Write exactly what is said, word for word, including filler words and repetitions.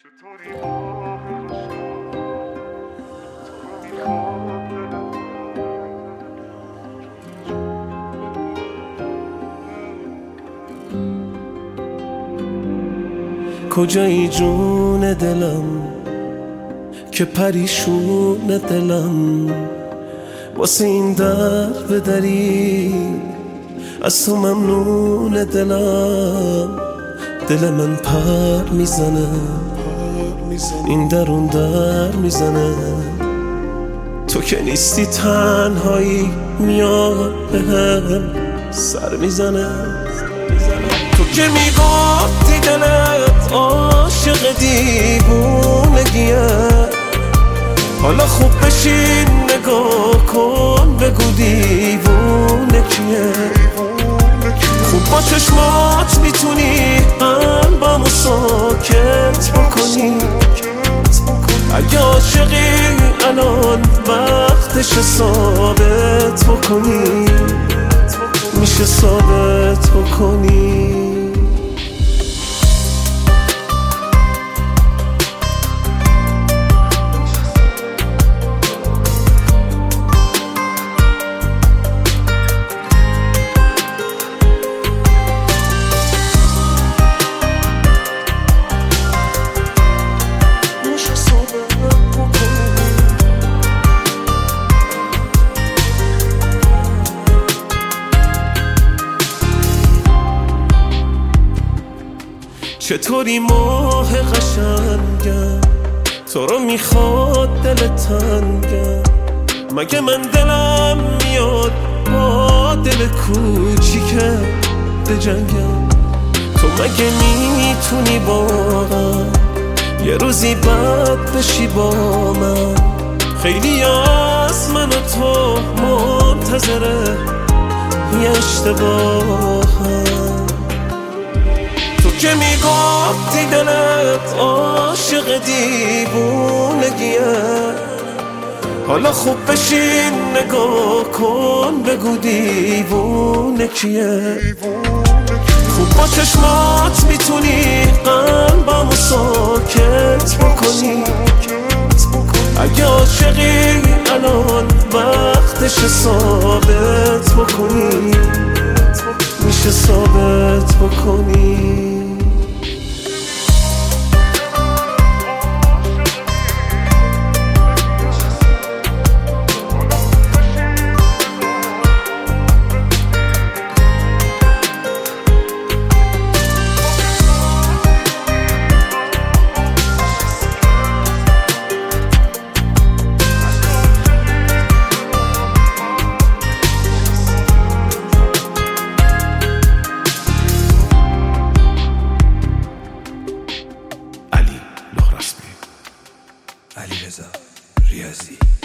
کجایی جون دلم که پریشون دلم واسه این در بدری از تو ممنون دلم دل من پر میزنه این در اون در میزنه تو که نیستی تنهایی میاد بهم سر میزنه تو که میگفتی دلت عاشق دیوونگیه حالا خوب بشین نگاه کن بگو دیوونه کیه خوب با چشمات میتونی قلبمو ساکت بکنی اگه عاشقی الان وقتش ثابت بکنی میشه ثابت بکنی چطوری ماه قشنگم تو رو میخواد دل تنگم مگه من دلم میاد با دل کوچیکه بجنگم تو مگه میتونی واقعا یه روزی بعد بشی با من خیلی از من و تو منتظره یه اشتباهم که میگفتی دلت عاشق دیوونگیه حالا خوب بشین نگاه کن بگو دیوونه کیه خوب با چشمات میتونی قلبمو ساکت بکنی اگه عاشقی الان وقتش ثابت بکنی میشه ثابت بکنی علیرضا ریاضی